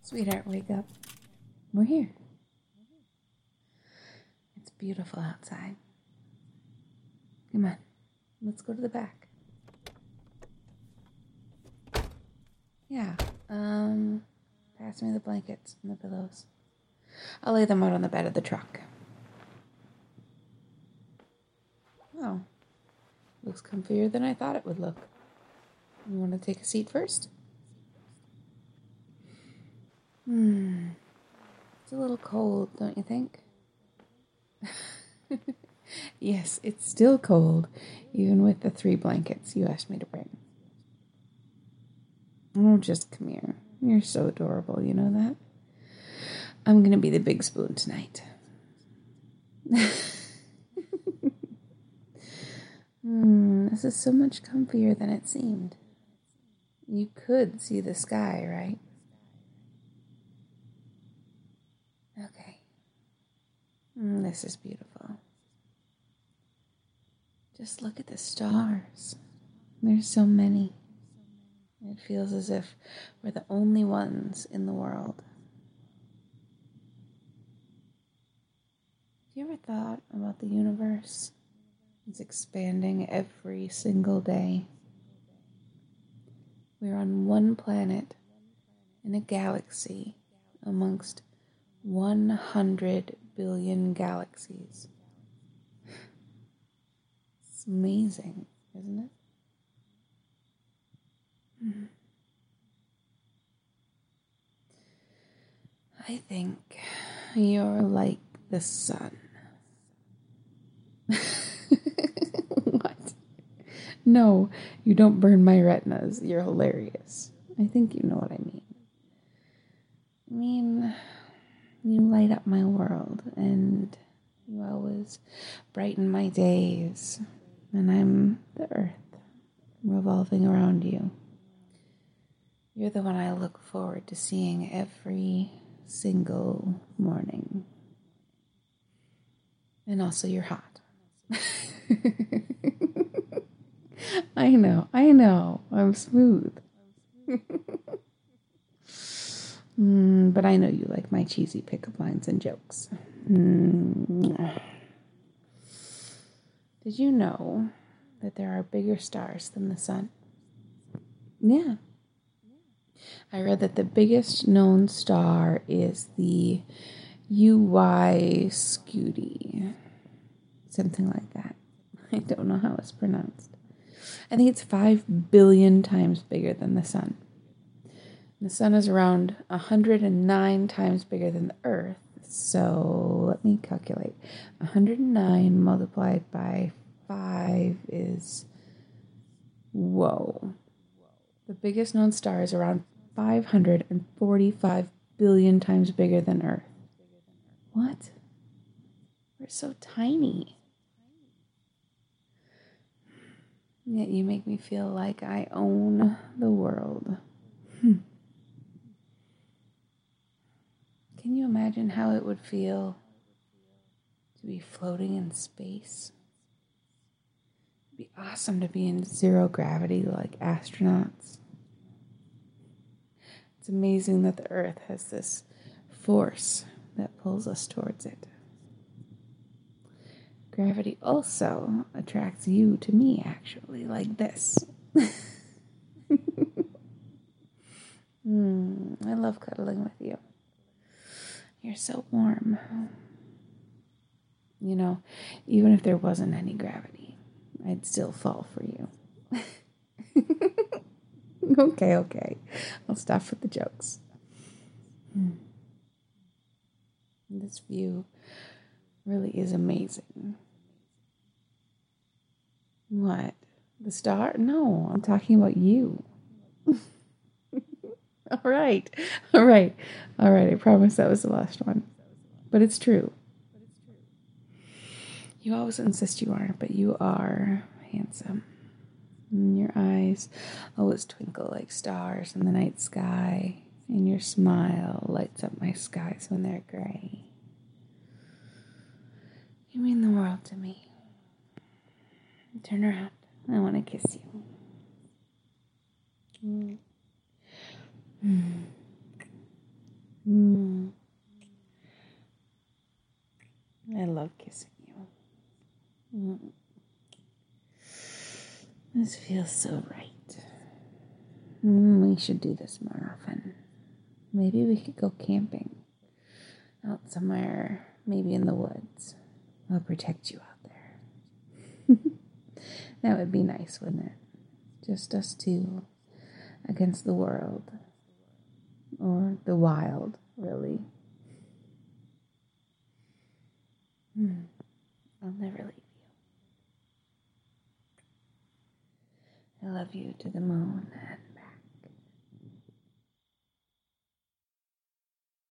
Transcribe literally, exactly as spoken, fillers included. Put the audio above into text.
Sweetheart, wake up. We're here. It's beautiful outside. Come on, let's go to the back. Yeah, um, pass me the blankets and the pillows. I'll lay them out on the bed of the truck. Oh, looks comfier than I thought it would look. You want to take a seat first? Hmm, it's a little cold, don't you think? Yes, it's still cold, even with the three blankets you asked me to bring. Oh, just come here. You're so adorable, you know that? I'm going to be the big spoon tonight. Hmm, this is so much comfier than it seemed. You could see the sky, right? Okay. Mm, this is beautiful. Just look at the stars. There's so many. It feels as if we're the only ones in the world. Have you ever thought about the universe? It's expanding every single day. We're on one planet in a galaxy amongst one hundred billion galaxies. It's amazing, isn't it? Mm-hmm. I think you're like the sun. What? No, you don't burn my retinas. You're hilarious. I think you know what I mean. I mean, you light up my world, and you always brighten my days. And I'm the earth, revolving around you. You're the one I look forward to seeing every single morning. And also, you're hot. I know, I know. I'm smooth. mm, but I know you like my cheesy pickup lines and jokes. Mm. Did you know that there are bigger stars than the sun? Yeah. I read that the biggest known star is the U Y Scuti. Something like that. I don't know how it's pronounced. I think it's five billion times bigger than the sun. The sun is around one hundred nine times bigger than the earth. So let me calculate. one hundred nine multiplied by five is... Whoa. The biggest known star is around five hundred forty-five billion times bigger than Earth. What? We're so tiny. Yet you make me feel like I own the world. Hmm. Can you imagine how it would feel to be floating in space? It'd be awesome to be in zero gravity like astronauts. It's amazing that the Earth has this force that pulls us towards it. Gravity also attracts you to me, actually, like this. mm, I love cuddling with you. You're so warm. You know, even if there wasn't any gravity, I'd still fall for you. okay, okay. I'll stop with the jokes. Hmm. This view really is amazing. What? The star? No, I'm talking about you. All right. All right. All right. I promise that was the last one. But it's true. You always insist you aren't, but you are handsome. And your eyes always twinkle like stars in the night sky. And your smile lights up my skies when they're gray. You mean the world to me. Turn around. I want to kiss you. Mm. Mm. This feels so right. Mm, we should do this more often. Maybe we could go camping out somewhere, maybe in the woods. I'll protect you out there. That would be nice, wouldn't it? Just us two against the world. Or the wild, really. Hmm. I'll never leave you. I love you to the moon and